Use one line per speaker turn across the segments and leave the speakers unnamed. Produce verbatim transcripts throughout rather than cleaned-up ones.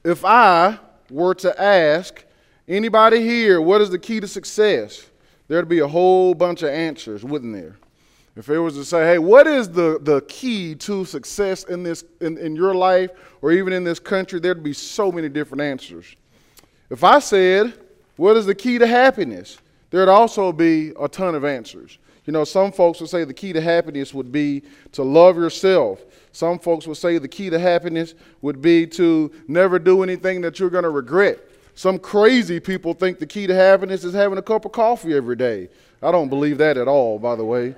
If I were to ask anybody here, what is the key to success? There'd be a whole bunch of answers, wouldn't there? If it was to say, hey, what is the, the key to success in this in, in your life or even in this country, there'd be so many different answers. If I said, what is the key to happiness? There'd also be a ton of answers. You know, some folks would say the key to happiness would be to love yourself. Some folks would say the key to happiness would be to never do anything that you're going to regret. Some crazy people think the key to happiness is having a cup of coffee every day. I don't believe that at all, by the way.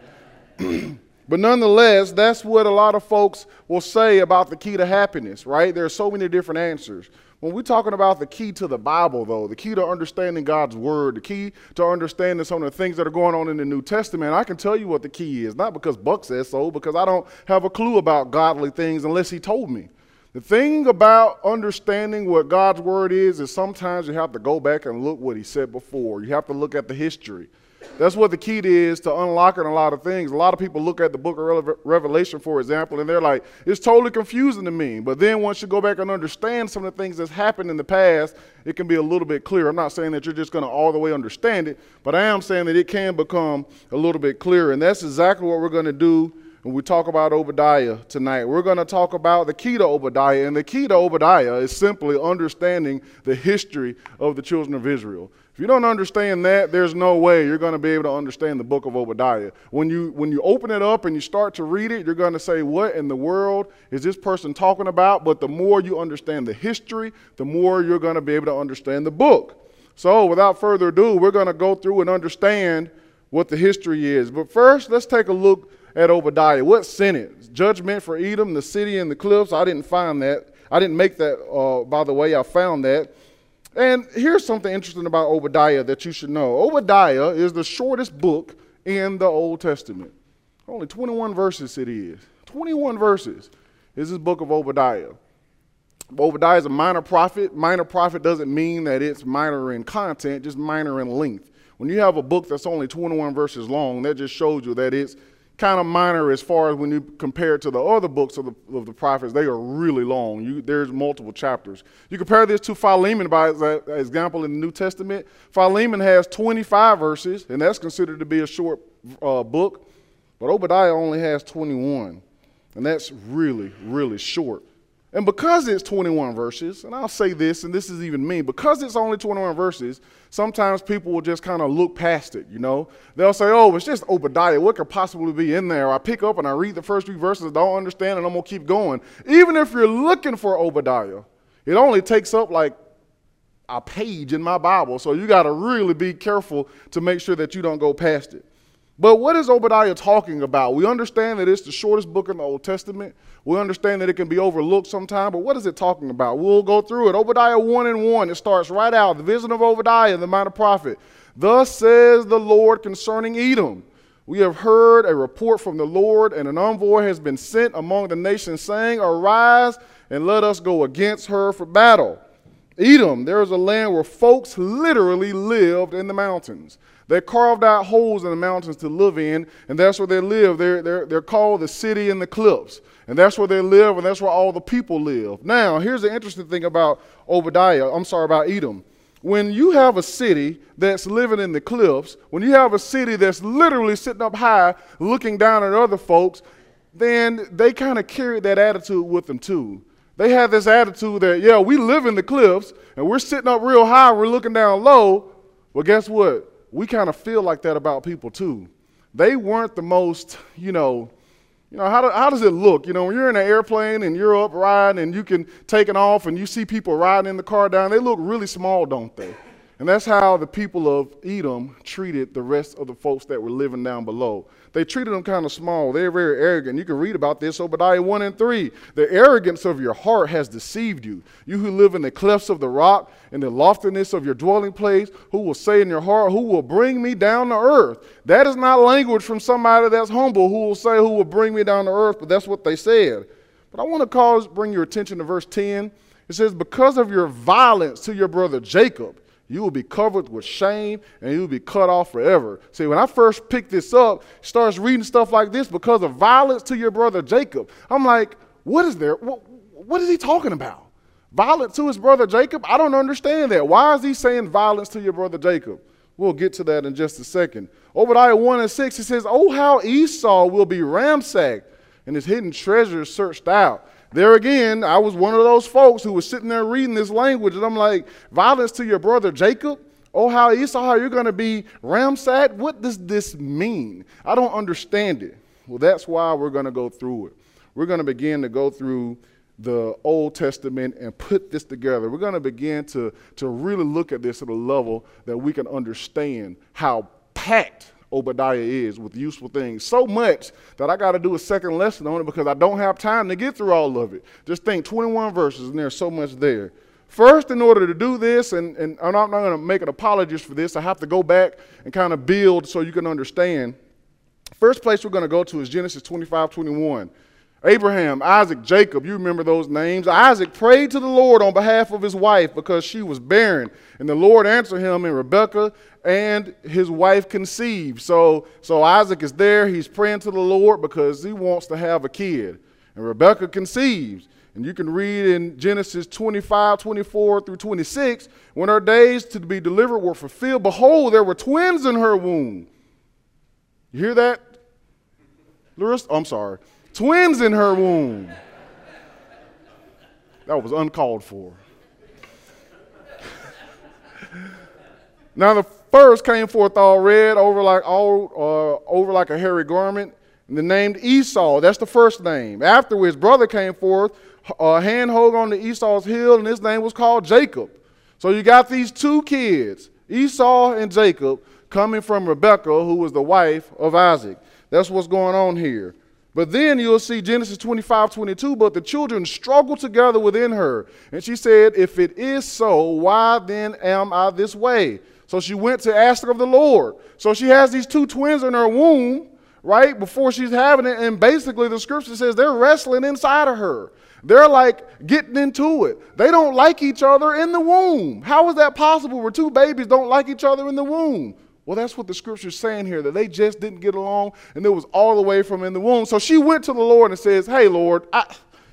But nonetheless, that's what a lot of folks will say about the key to happiness, right? There are so many different answers. When we're talking about the key to the Bible, though, the key to understanding God's word, the key to understanding some of the things that are going on in the New Testament, I can tell you what the key is, not because Buck says so, because I don't have a clue about godly things unless he told me. The thing about understanding what God's word is, is sometimes you have to go back and look what he said before. You have to look at the history. That's what the key is to unlocking a lot of things. A lot of people look at the book of Revelation, for example, and they're like, it's totally confusing to me. But then once you go back and understand some of the things that's happened in the past, it can be a little bit clearer. I'm not saying that you're just going to all the way understand it, but I am saying that it can become a little bit clearer. And that's exactly what we're going to do when we talk about Obadiah tonight. We're going to talk about the key to Obadiah. And the key to Obadiah is simply understanding the history of the children of Israel. If you don't understand that, there's no way you're going to be able to understand the book of Obadiah. When you when you open it up and you start to read it, you're going to say, what in the world is this person talking about? But the more you understand the history, the more you're going to be able to understand the book. So without further ado, we're going to go through and understand what the history is. But first, let's take a look at Obadiah. What sentence? Judgment for Edom, the city and the cliffs. I didn't find that. I didn't make that, uh, by the way. I found that. And here's something interesting about Obadiah that you should know. Obadiah is the shortest book in the Old Testament. Only twenty-one verses it is. twenty-one verses is this book of Obadiah. Obadiah is a minor prophet. Minor prophet doesn't mean that it's minor in content, just minor in length. When you have a book that's only twenty-one verses long, that just shows you that it's kind of minor as far as when you compare it to the other books of the, of the prophets. They are really long. You, there's multiple chapters. You compare this to Philemon, by example, in the New Testament. Philemon has twenty-five verses, and that's considered to be a short uh, book. But Obadiah only has twenty-one, and that's really, really short. And because it's twenty-one verses, and I'll say this, and this is even me, because it's only twenty-one verses, sometimes people will just kind of look past it, you know. They'll say, oh, it's just Obadiah. What could possibly be in there? I pick up and I read the first three verses, don't understand, and I'm going to keep going. Even if you're looking for Obadiah, it only takes up like a page in my Bible, so you got to really be careful to make sure that you don't go past it. But what is Obadiah talking about? We understand that it's the shortest book in the Old Testament. We understand that it can be overlooked sometime, but what is it talking about? We'll go through it. Obadiah one and one, it starts right out. The vision of Obadiah, the minor prophet. Thus says the Lord concerning Edom. We have heard a report from the Lord, and an envoy has been sent among the nations, saying, arise and let us go against her for battle. Edom, there is a land where folks literally lived in the mountains. They carved out holes in the mountains to live in, and that's where they live. They're, they're, they're called the city in the cliffs, and that's where they live, and that's where all the people live. Now, here's the interesting thing about Obadiah, I'm sorry, about Edom. When you have a city that's living in the cliffs, when you have a city that's literally sitting up high looking down at other folks, then they kind of carry that attitude with them too. They have this attitude that, yeah, we live in the cliffs, and we're sitting up real high, we're looking down low, well, guess what? We kind of feel like that about people too. They weren't the most, you know, you know, how, do, how does it look? You know, when you're in an airplane and you're up riding and you can take it off and you see people riding in the car down, they look really small, don't they? And that's how the people of Edom treated the rest of the folks that were living down below. They treated them kind of small. They're very arrogant. You can read about this, Obadiah one and three. The arrogance of your heart has deceived you. You who live in the clefts of the rock, in the loftiness of your dwelling place, who will say in your heart, who will bring me down to earth? That is not language from somebody that's humble who will say, who will bring me down to earth, but that's what they said. But I want to cause, bring your attention to verse ten. It says, because of your violence to your brother Jacob, you will be covered with shame and you will be cut off forever. See, when I first picked this up, starts reading stuff like this, because of violence to your brother Jacob. I'm like, what is there? What, what is he talking about? Violence to his brother Jacob? I don't understand that. Why is he saying violence to your brother Jacob? We'll get to that in just a second. Obadiah one and six, it says, oh, how Esau will be ransacked and his hidden treasures searched out. There again, I was one of those folks who was sitting there reading this language, and I'm like, violence to your brother Jacob? Oh, how Esau, how you're going to be ransacked? What does this mean? I don't understand it. Well, that's why we're going to go through it. We're going to begin to go through the Old Testament and put this together. We're going to begin to, to really look at this at a level that we can understand how packed Obadiah is with useful things. So much that I got to do a second lesson on it because I don't have time to get through all of it. Just think, twenty-one verses, and there's so much there. First, in order to do this, and, and I'm not going to make an apologist for this, I have to go back and kind of build so you can understand. First place we're going to go to is Genesis twenty-five twenty-one. Abraham, Isaac, Jacob, you remember those names. Isaac prayed to the Lord on behalf of his wife because she was barren. And the Lord answered him, and Rebekah and his wife conceived. So, so Isaac is there. He's praying to the Lord because he wants to have a kid. And Rebekah conceives. And you can read in Genesis twenty-five, twenty-four through twenty-six, when her days to be delivered were fulfilled, behold, there were twins in her womb. You hear that, Larissa? Oh, I'm sorry. Twins in her womb. That was uncalled for. Now the first came forth all red, over like all uh, over like a hairy garment, and the named Esau. That's the first name. After his brother came forth, a hand hung on to Esau's heel, and his name was called Jacob. So you got these two kids, Esau and Jacob, coming from Rebekah, who was the wife of Isaac. That's what's going on here. But then you'll see Genesis twenty-five twenty-two, but the children struggled together within her. And she said, if it is so, why then am I this way? So she went to ask of the Lord. So she has these two twins in her womb, right, before she's having it. And basically the scripture says they're wrestling inside of her. They're like getting into it. They don't like each other in the womb. How is that possible where two babies don't like each other in the womb? Well, that's what the scripture is saying here, that they just didn't get along, and it was all the way from in the womb. So she went to the Lord and says, hey, Lord, I,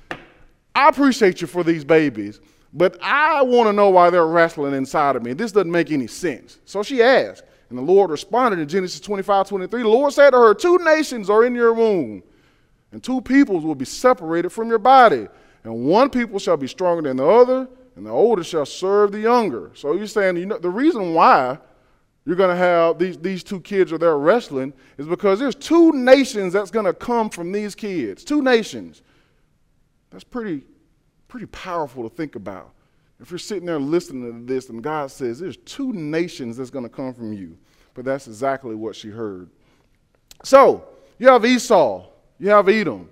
I appreciate you for these babies, but I want to know why they're wrestling inside of me. This doesn't make any sense. So she asked, and the Lord responded in Genesis twenty-five twenty-three. The Lord said to her, two nations are in your womb, and two peoples will be separated from your body, and one people shall be stronger than the other, and the older shall serve the younger. So you're saying, you know, the reason why you're going to have these, these two kids are there wrestling is because there's two nations that's going to come from these kids. Two nations. That's pretty, pretty powerful to think about. If you're sitting there listening to this and God says there's two nations that's going to come from you. But that's exactly what she heard. So you have Esau. You have Edom.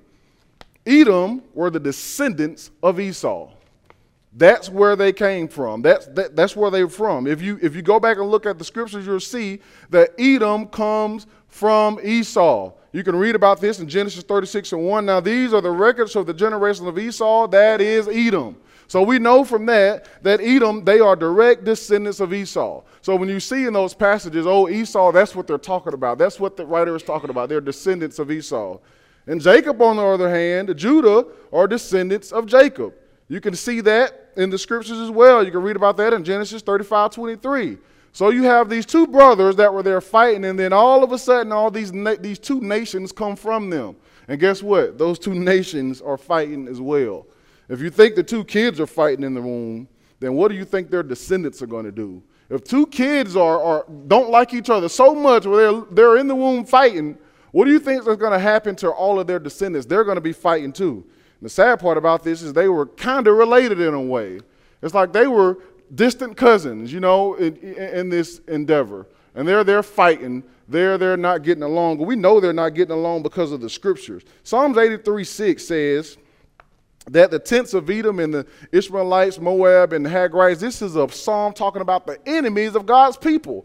Edom were the descendants of Esau. That's where they came from. That's, that, that's where they were from. If you, if you go back and look at the scriptures, you'll see that Edom comes from Esau. You can read about this in Genesis thirty-six and one. Now, these are the records of the generation of Esau. That is Edom. So we know from that that Edom, they are direct descendants of Esau. So when you see in those passages, oh, Esau, that's what they're talking about. That's what the writer is talking about. They're descendants of Esau. And Jacob, on the other hand, Judah, are descendants of Jacob. You can see that in the scriptures as well. You can read about that in Genesis thirty-five twenty-three. So you have these two brothers that were there fighting, and then all of a sudden all these, na- these two nations come from them. And guess what? Those two nations are fighting as well. If you think the two kids are fighting in the womb, then what do you think their descendants are going to do? If two kids are, are don't like each other so much where they're, they're in the womb fighting, what do you think is going to happen to all of their descendants? They're going to be fighting too. The sad part about this is they were kind of related in a way. It's like they were distant cousins, you know, in, in this endeavor. And they're there fighting. They're they're not getting along. But we know they're not getting along because of the scriptures. Psalms eighty-three six says that the tents of Edom and the Ishmaelites, Moab, and the Hagrites, this is a psalm talking about the enemies of God's people.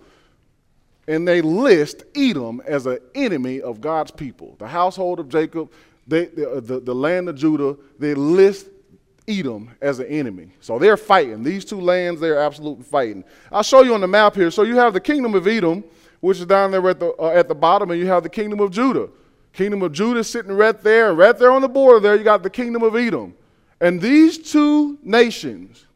And they list Edom as an enemy of God's people. The household of Jacob, They, the, the, the land of Judah, they list Edom as an enemy. So they're fighting. These two lands, they're absolutely fighting. I'll show you on the map here. So you have the kingdom of Edom, which is down there at the, uh, at the bottom, and you have the kingdom of Judah. Kingdom of Judah sitting right there, right there on the border there, you got the kingdom of Edom. And these two nations,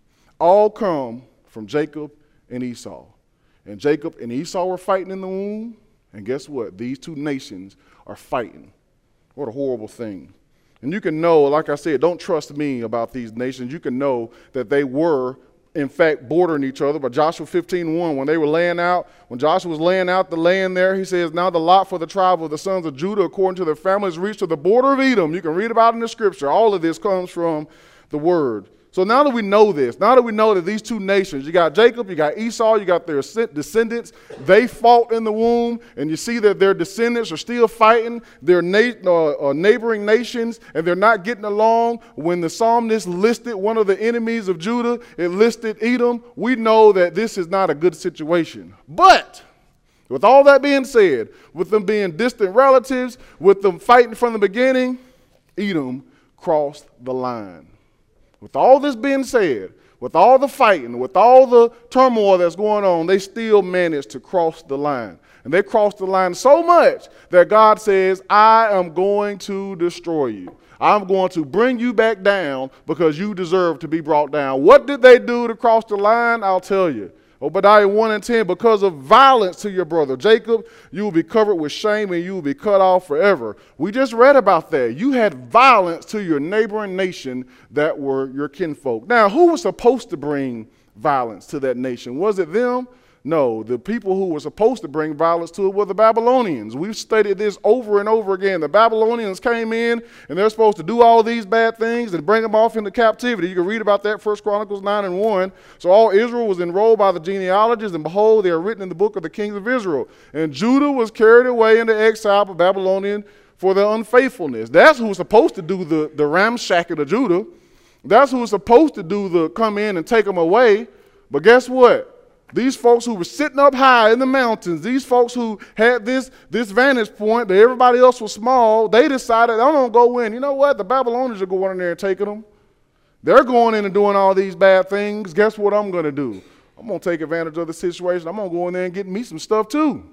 all come from Jacob and Esau. And Jacob and Esau were fighting in the womb. And guess what? These two nations are fighting. What a horrible thing. And you can know, like I said, don't trust me about these nations. You can know that they were, in fact, bordering each other. But Joshua fifteen one, when they were laying out, when Joshua was laying out the land there, he says, now the lot for the tribe of the sons of Judah, according to their families, reached to the border of Edom. You can read about it in the scripture. All of this comes from the word. So now that we know this, now that we know that these two nations, you got Jacob, you got Esau, you got their descendants, they fought in the womb, and you see that their descendants are still fighting their na- uh, uh, neighboring nations, and they're not getting along. When the psalmist listed one of the enemies of Judah, it listed Edom. We know that this is not a good situation. But with all that being said, with them being distant relatives, with them fighting from the beginning, Edom crossed the line. With all this being said, with all the fighting, with all the turmoil that's going on, they still managed to cross the line. And they crossed the line so much that God says, I am going to destroy you. I'm going to bring you back down because you deserve to be brought down. What did they do to cross the line? I'll tell you. Obadiah one and ten, because of violence to your brother Jacob, you will be covered with shame and you will be cut off forever. We just read about that. You had violence to your neighboring nation that were your kinfolk. Now, who was supposed to bring violence to that nation? Was it them? No, the people who were supposed to bring violence to it were the Babylonians. We've studied this over and over again. The Babylonians came in, and they're supposed to do all these bad things and bring them off into captivity. You can read about that, First Chronicles nine and one. So all Israel was enrolled by the genealogies, and behold, they are written in the book of the kings of Israel. And Judah was carried away into exile by Babylonian for their unfaithfulness. That's who was supposed to do the, the ramshacking of Judah. That's who was supposed to do the come in and take them away. But guess what? These folks who were sitting up high in the mountains, these folks who had this, this vantage point that everybody else was small, they decided, I'm going to go in. You know what? The Babylonians are going in there and taking them. They're going in and doing all these bad things. Guess what I'm going to do? I'm going to take advantage of the situation. I'm going to go in there and get me some stuff too.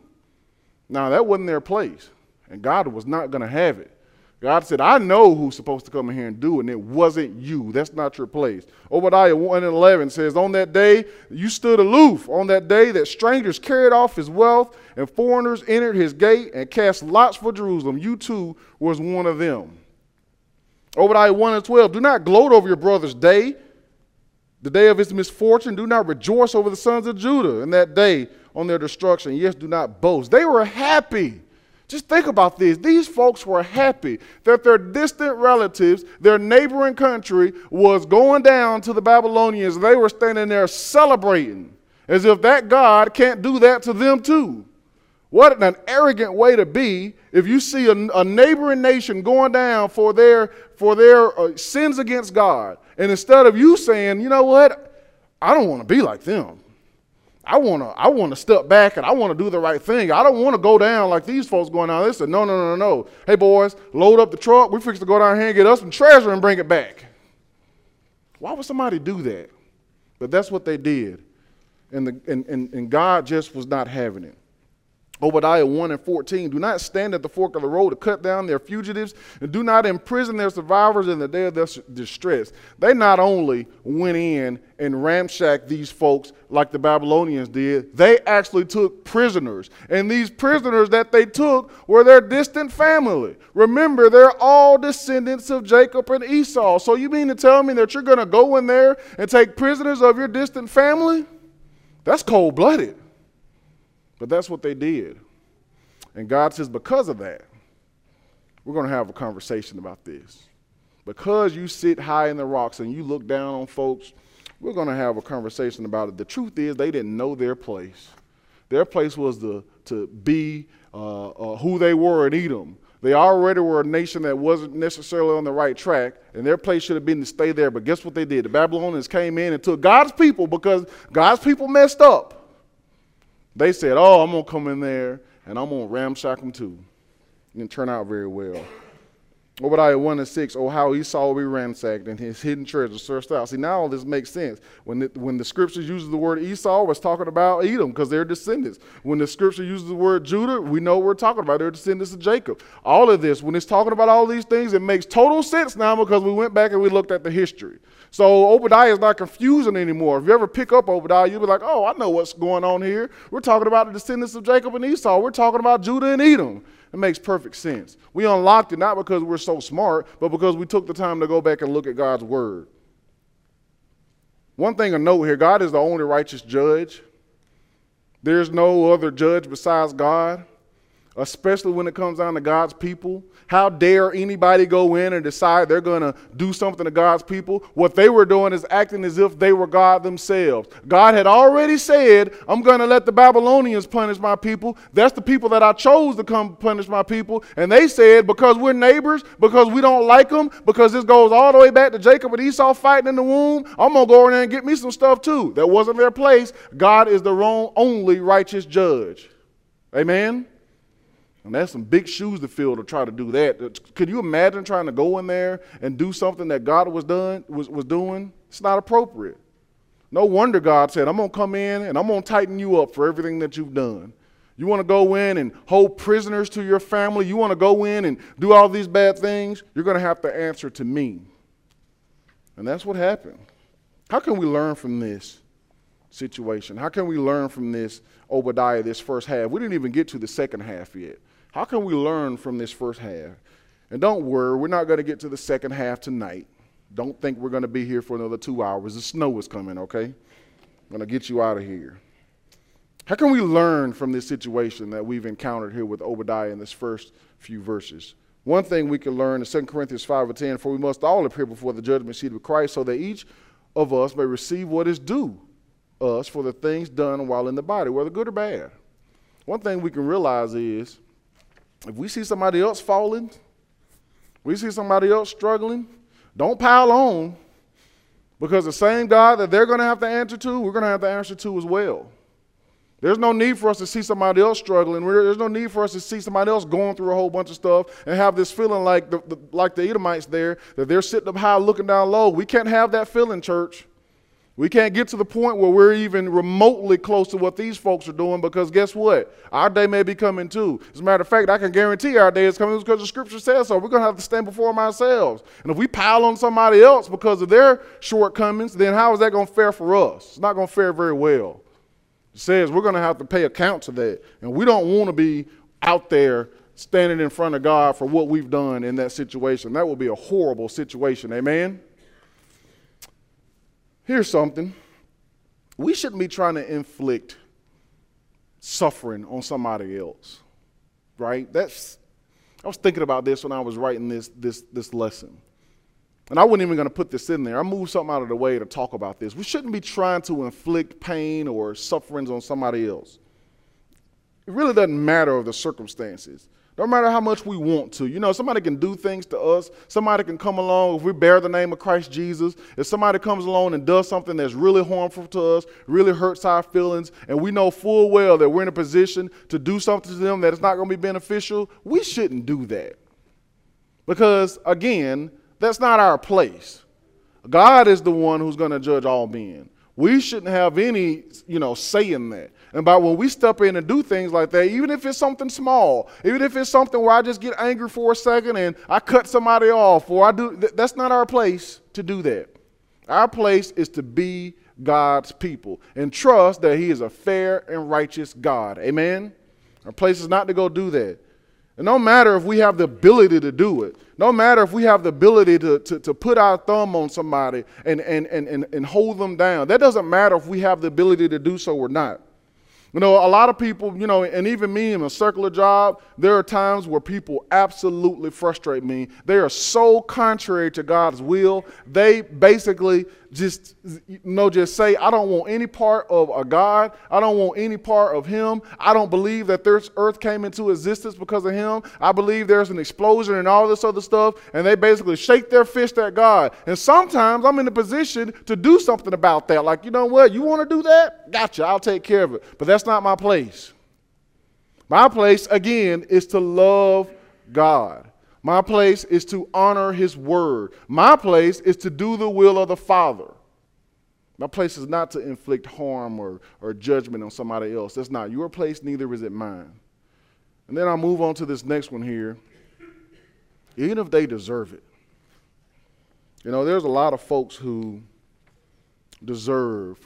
Now, that wasn't their place, and God was not going to have it. God said, I know who's supposed to come in here and do it, and it wasn't you. That's not your place. Obadiah one and eleven says, on that day you stood aloof. On that day that strangers carried off his wealth and foreigners entered his gate and cast lots for Jerusalem. You too was one of them. Obadiah one and twelve, do not gloat over your brother's day, the day of his misfortune. Do not rejoice over the sons of Judah in that day on their destruction. Yes, do not boast. They were happy. Just think about this. These folks were happy that their distant relatives, their neighboring country, was going down to the Babylonians. They were standing there celebrating as if that God can't do that to them too. What an arrogant way to be if you see a, a neighboring nation going down for their, for their uh, sins against God. And instead of you saying, you know what, I don't want to be like them. I want to I want to step back and I want to do the right thing. I don't want to go down like these folks going down. They said, no, no, no, no. Hey, boys, load up the truck. We're fixing to go down here and get us some treasure and bring it back. Why would somebody do that? But that's what they did. And, the, and, and, and God just was not having it. Obadiah one and fourteen, do not stand at the fork of the road to cut down their fugitives, and do not imprison their survivors in the day of their distress. They not only went in and ramshacked these folks like the Babylonians did, they actually took prisoners. And these prisoners that they took were their distant family. Remember, they're all descendants of Jacob and Esau. So you mean to tell me that you're going to go in there and take prisoners of your distant family? That's cold-blooded. But that's what they did. And God says, because of that, we're going to have a conversation about this. Because you sit high in the rocks and you look down on folks, we're going to have a conversation about it. The truth is they didn't know their place. Their place was to, to be uh, uh, who they were in Edom. They already were a nation that wasn't necessarily on the right track, and their place should have been to stay there. But guess what they did? The Babylonians came in and took God's people because God's people messed up. They said, oh, I'm going to come in there and I'm going to ramshack them too. It didn't turn out very well. Obadiah one and six, oh, how Esau will be ransacked and his hidden treasure searched out. See, now all this makes sense. When the, when the scripture uses the word Esau, it's talking about Edom because they're descendants. When the scripture uses the word Judah, we know what we're talking about. They're descendants of Jacob. All of this, when it's talking about all these things, it makes total sense now because we went back and we looked at the history. So Obadiah is not confusing anymore. If you ever pick up Obadiah, you'll be like, oh, I know what's going on here. We're talking about the descendants of Jacob and Esau. We're talking about Judah and Edom. It makes perfect sense. We unlocked it not because we're so smart, but because we took the time to go back and look at God's word. One thing to note here, God is the only righteous judge. There's no other judge besides God, especially when it comes down to God's people. How dare anybody go in and decide they're going to do something to God's people? What they were doing is acting as if they were God themselves. God had already said, I'm going to let the Babylonians punish my people. That's the people that I chose to come punish my people. And they said, because we're neighbors, because we don't like them, because this goes all the way back to Jacob and Esau fighting in the womb, I'm going to go in there and get me some stuff too. That wasn't their place. God is the wrong, only righteous judge. Amen? And that's some big shoes to fill to try to do that. Could you imagine trying to go in there and do something that God was done was, was doing? It's not appropriate. No wonder God said, I'm going to come in and I'm going to tighten you up for everything that you've done. You want to go in and hold prisoners to your family? You want to go in and do all these bad things? You're going to have to answer to me. And that's what happened. How can we learn from this situation? How can we learn from this Obadiah, this first half? We didn't even get to the second half yet. How can we learn from this first half? And don't worry, we're not going to get to the second half tonight. Don't think we're going to be here for another two hours. The snow is coming, okay? I'm going to get you out of here. How can we learn from this situation that we've encountered here with Obadiah in this first few verses? One thing we can learn in Second Corinthians five and ten, for we must all appear before the judgment seat of Christ, so that each of us may receive what is due us for the things done while in the body, whether good or bad. One thing we can realize is, if we see somebody else falling, we see somebody else struggling, don't pile on, because the same God that they're going to have to answer to, we're going to have to answer to as well. There's no need for us to see somebody else struggling. There's no need for us to see somebody else going through a whole bunch of stuff and have this feeling like the, the, like the Edomites there, that they're sitting up high looking down low. We can't have that feeling, church. We can't get to the point where we're even remotely close to what these folks are doing, because guess what? Our day may be coming too. As a matter of fact, I can guarantee our day is coming because the scripture says so. We're going to have to stand before them ourselves. And if we pile on somebody else because of their shortcomings, then how is that going to fare for us? It's not going to fare very well. It says we're going to have to pay account to that. And we don't want to be out there standing in front of God for what we've done in that situation. That would be a horrible situation. Amen? Here's something. We shouldn't be trying to inflict suffering on somebody else, right? That's. I was thinking about this when I was writing this this this lesson. And I wasn't even going to put this in there. I moved something out of the way to talk about this. We shouldn't be trying to inflict pain or sufferings on somebody else. It really doesn't matter of the circumstances. Don't matter how much we want to. You know, somebody can do things to us. Somebody can come along, if we bear the name of Christ Jesus, if somebody comes along and does something that's really harmful to us, really hurts our feelings, and we know full well that we're in a position to do something to them that is not going to be beneficial, we shouldn't do that. Because, again, that's not our place. God is the one who's going to judge all men. We shouldn't have any, you know, say in that. And by when we step in and do things like that, even if it's something small, even if it's something where I just get angry for a second and I cut somebody off, or I do, th- that's not our place to do that. Our place is to be God's people and trust that he is a fair and righteous God. Amen? Our place is not to go do that. And no matter if we have the ability to do it, no matter if we have the ability to, to, to put our thumb on somebody and, and, and, and, and hold them down, that doesn't matter if we have the ability to do so or not. You know, a lot of people, you know, and even me in a circular job, there are times where people absolutely frustrate me. They are so contrary to God's will. They basically just, you know, just say, I don't want any part of a God. I don't want any part of him. I don't believe that this earth came into existence because of him. I believe there's an explosion and all this other stuff. And they basically shake their fist at God. And sometimes I'm in a position to do something about that. Like, you know what? You want to do that? Gotcha. I'll take care of it. But that's not my place. My place, again, is to love God. My place is to honor his word. My place is to do the will of the Father. My place is not to inflict harm or, or judgment on somebody else. That's not your place, neither is it mine. And then I'll move on to this next one here. Even if they deserve it. You know, there's a lot of folks who deserve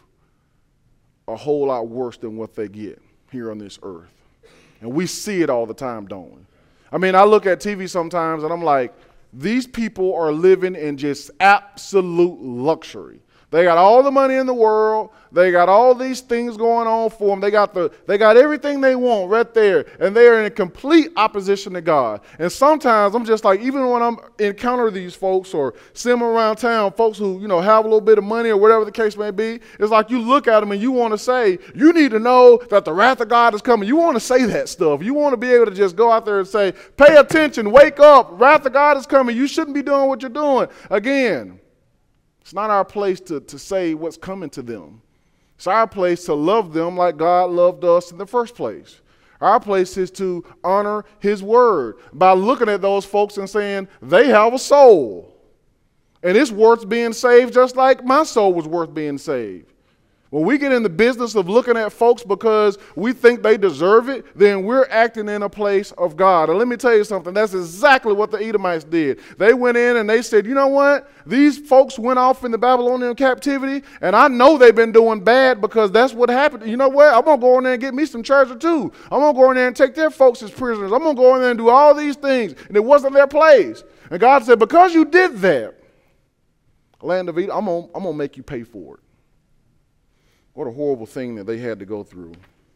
a whole lot worse than what they get here on this earth. And we see it all the time, don't we? I mean, I look at T V sometimes and I'm like, these people are living in just absolute luxury. They got all the money in the world. They got all these things going on for them. They got the, they got everything they want right there. And they are in complete opposition to God. And sometimes I'm just like, even when I'm encounter these folks or see them around town, folks who, you know, have a little bit of money or whatever the case may be, it's like you look at them and you want to say, you need to know that the wrath of God is coming. You want to say that stuff. You want to be able to just go out there and say, pay attention, wake up, wrath of God is coming. You shouldn't be doing what you're doing. Again, it's not our place to, to say what's coming to them. It's our place to love them like God loved us in the first place. Our place is to honor his word by looking at those folks and saying they have a soul. And it's worth being saved just like my soul was worth being saved. When we get in the business of looking at folks because we think they deserve it, then we're acting in a place of God. And let me tell you something, that's exactly what the Edomites did. They went in and they said, you know what? These folks went off in the Babylonian captivity, and I know they've been doing bad because that's what happened. You know what? I'm going to go in there and get me some treasure too. I'm going to go in there and take their folks as prisoners. I'm going to go in there and do all these things. And it wasn't their place. And God said, because you did that, land of Edom, I'm going I'm going to make you pay for it. What a horrible thing that they had to go through.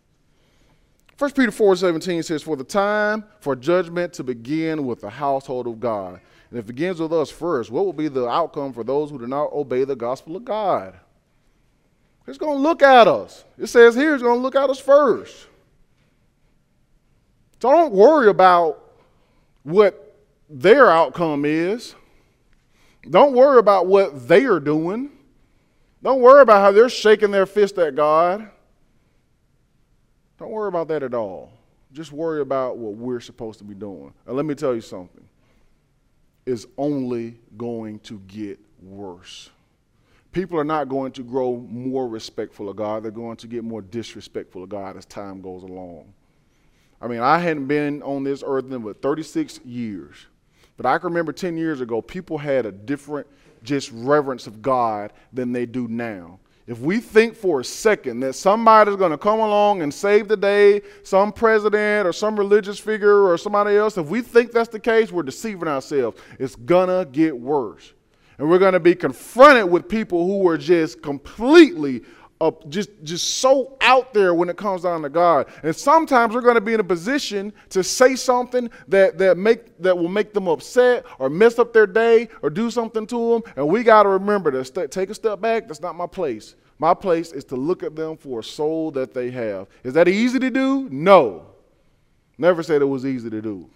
First Peter four seventeen says, for the time for judgment to begin with the household of God. And if it begins with us first, what will be the outcome for those who do not obey the gospel of God? It's going to look at us. It says here it's going to look at us first. So don't worry about what their outcome is. Don't worry about what they are doing. Don't worry about how they're shaking their fist at God. Don't worry about that at all. Just worry about what we're supposed to be doing. And let me tell you something. It's only going to get worse. People are not going to grow more respectful of God. They're going to get more disrespectful of God as time goes along. I mean, I hadn't been on this earth in but thirty-six years. But I can remember ten years ago, people had a different just reverence of God than they do now. If we think for a second that somebody's going to come along and save the day, some president or some religious figure or somebody else, if we think that's the case, we're deceiving ourselves. It's going to get worse. And we're going to be confronted with people who are just completely Up, just, just so out there when it comes down to God. And sometimes we're going to be in a position to say something that, that, make, that will make them upset or mess up their day or do something to them. And we got to remember to st- take a step back. That's not my place. My place is to look at them for a soul that they have. Is that easy to do? No. Never said it was easy to do.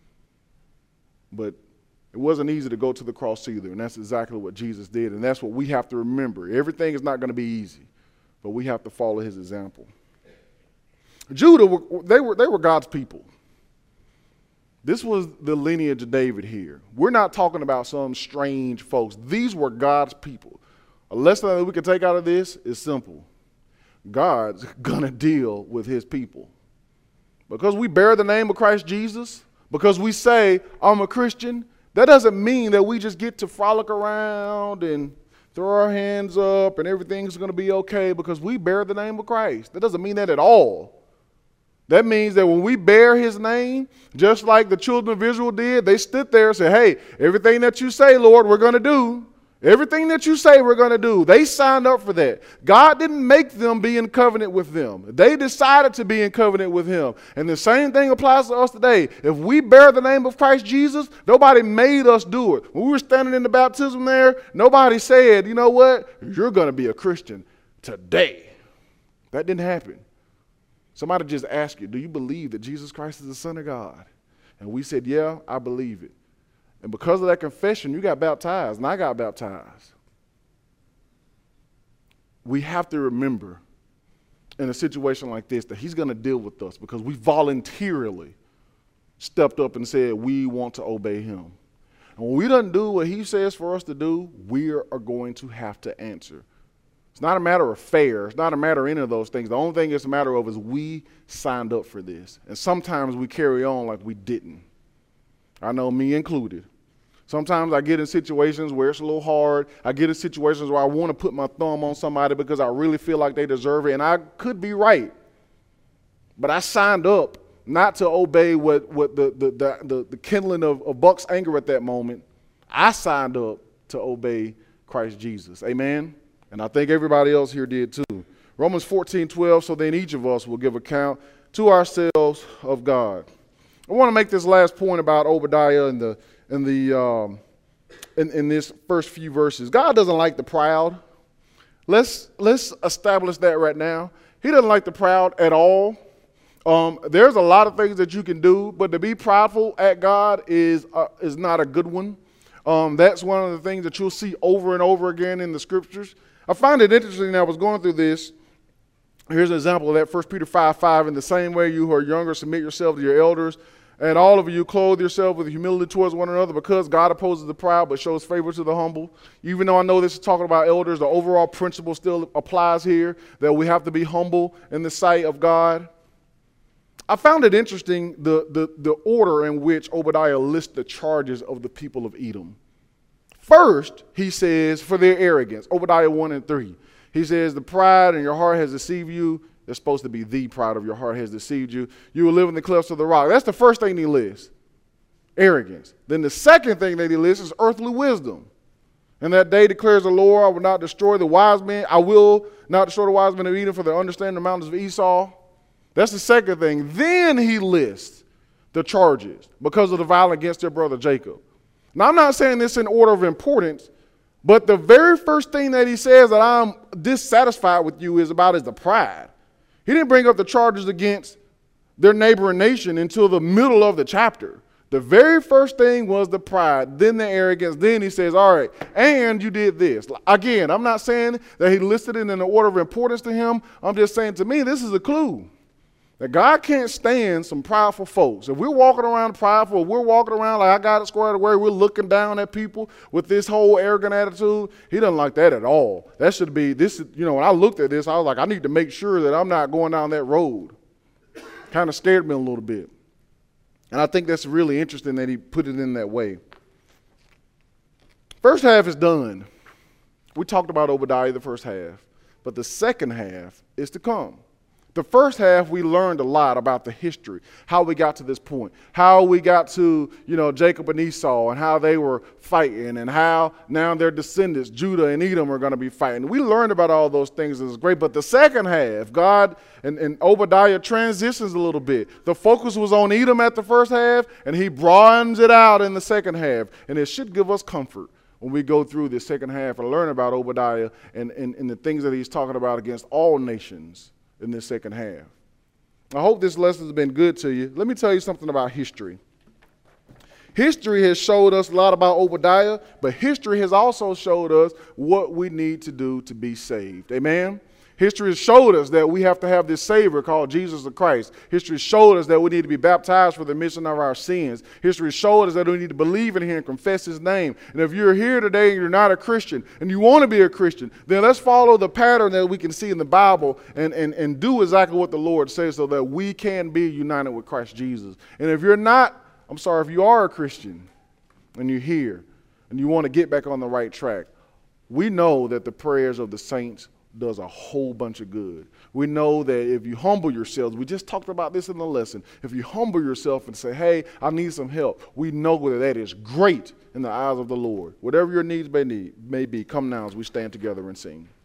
But it wasn't easy to go to the cross either. And that's exactly what Jesus did. And that's what we have to remember. Everything is not going to be easy. But we have to follow his example. Judah, they were, they were God's people. This was the lineage of David here. We're not talking about some strange folks. These were God's people. A lesson that we can take out of this is simple. God's going to deal with his people. Because we bear the name of Christ Jesus, because we say, I'm a Christian, that doesn't mean that we just get to frolic around and throw our hands up and everything's going to be okay because we bear the name of Christ. That doesn't mean that at all. That means that when we bear his name, just like the children of Israel did, they stood there and said, hey, everything that you say, Lord, we're going to do. Everything that you say we're going to do. They signed up for that. God didn't make them be in covenant with them. They decided to be in covenant with him. And the same thing applies to us today. If we bear the name of Christ Jesus, nobody made us do it. When we were standing in the baptism there, nobody said, you know what? You're going to be a Christian today. That didn't happen. Somebody just asked you, do you believe that Jesus Christ is the Son of God? And we said, yeah, I believe it. And because of that confession, you got baptized, and I got baptized. We have to remember in a situation like this that he's going to deal with us because we voluntarily stepped up and said, we want to obey him. And when we don't do what he says for us to do, we are going to have to answer. It's not a matter of fair. It's not a matter of any of those things. The only thing it's a matter of is we signed up for this. And sometimes we carry on like we didn't. I know, me included. Sometimes I get in situations where it's a little hard. I get in situations where I want to put my thumb on somebody because I really feel like they deserve it. And I could be right. But I signed up not to obey what, what the, the, the, the, the kindling of, of Buck's anger at that moment. I signed up to obey Christ Jesus. Amen? And I think everybody else here did too. Romans fourteen twelve, so then each of us will give account to ourselves of God. I want to make this last point about Obadiah and the in the um, in, in this first few verses. God doesn't like the proud. Let's let's establish that right now. He doesn't like the proud at all. Um, there's a lot of things that you can do, but to be prideful at God is uh, is not a good one. Um, that's one of the things that you'll see over and over again in the scriptures. I find it interesting. I was going through this. Here's an example of that. First Peter five five. In the same way, you who are younger, submit yourself to your elders. And all of you clothe yourself with humility towards one another, because God opposes the proud but shows favor to the humble. Even though I know this is talking about elders, the overall principle still applies here, that we have to be humble in the sight of God. I found it interesting, the, the, the order in which Obadiah lists the charges of the people of Edom. First, he says, for their arrogance, Obadiah one and three. He says, the pride in your heart has deceived you. It's supposed to be the pride of your heart has deceived you. You will live in the clefts of the rock. That's the first thing he lists, arrogance. Then the second thing that he lists is earthly wisdom. And that day declares the Lord, I will not destroy the wise men. I will not destroy the wise men of Edom, for they understand the mountains of Esau. That's the second thing. Then he lists the charges because of the violence against their brother Jacob. Now, I'm not saying this in order of importance, but the very first thing that he says that I'm dissatisfied with you is about is the pride. He didn't bring up the charges against their neighboring nation until the middle of the chapter. The very first thing was the pride, then the arrogance. Then he says, all right, and you did this. Again, I'm not saying that he listed it in the order of importance to him. I'm just saying, to me, this is a clue that God can't stand some prideful folks. If we're walking around prideful, if we're walking around like I got it squared away, we're looking down at people with this whole arrogant attitude, he doesn't like that at all. That should be, this, you know, when I looked at this, I was like, I need to make sure that I'm not going down that road. Kind of scared me a little bit. And I think that's really interesting that he put it in that way. First half is done. We talked about Obadiah the first half, but the second half is to come. The first half, we learned a lot about the history, how we got to this point, how we got to, you know, Jacob and Esau and how they were fighting and how now their descendants, Judah and Edom, are going to be fighting. We learned about all those things. It was great. But the second half, God and, and Obadiah transitions a little bit. The focus was on Edom at the first half, and he broadens it out in the second half. And it should give us comfort when we go through this second half and learn about Obadiah and, and, and the things that he's talking about against all nations in this second half. I hope this lesson has been good to you. Let me tell you something about history. History has showed us a lot about Obadiah, but history has also showed us what we need to do to be saved. Amen? History has showed us that we have to have this Savior called Jesus the Christ. History has showed us that we need to be baptized for the remission of our sins. History has showed us that we need to believe in Him and confess His name. And if you're here today and you're not a Christian and you want to be a Christian, then let's follow the pattern that we can see in the Bible and, and, and do exactly what the Lord says so that we can be united with Christ Jesus. And if you're not, I'm sorry, if you are a Christian and you're here and you want to get back on the right track, we know that the prayers of the saints does a whole bunch of good. We know that if you humble yourselves, we just talked about this in the lesson, if you humble yourself and say, hey, I need some help, we know that that is great in the eyes of the Lord. Whatever your needs may, need, may be, come now as we stand together and sing.